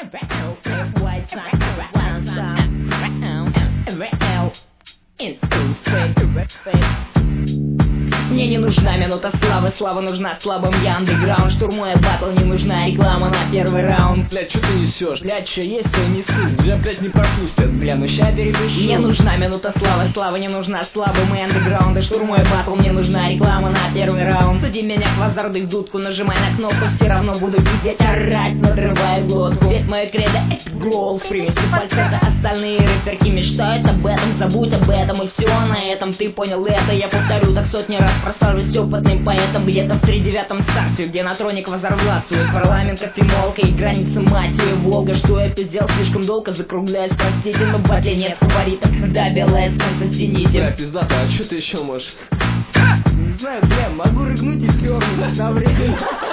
Мне не нужна минута славы, слава нужна слабым, я андеграунд. Штурмуя батл, не нужна реклама на первый раунд. Блядь, что ты несешь? Блядь, что есть, то и несу. Тебя, блядь, не пропустят. Бля, ну ща перепишу. Мне нужна минута славы, слава не нужна слабым и андеграунда. Штурмуя батл, мне нужна реклама на первый раунд. Суди меня хвост в дудку, нажимай на кнопку, все равно буду пиздеть, орать, надрывая глотку. Ведь мое кредо это грол, в примеси фальцета. Остальные рэперки мечтают об этом, забудь об этом, и все на этом. Ты понял это, я повторю так сотни раз. Прославлюсь опытным поэтом где-то в 39-м царстве, где на троне квазарвластвует парламент, как фимолка, и граница мать ее Волга. Что я пиздел слишком долго, закругляюсь, простите, но в батле нет фаворитов, да, белая солнце зените. Бля, пиздата, а что ты еще можешь? Не знаю, бля, могу рыгнуть и пернуть на время.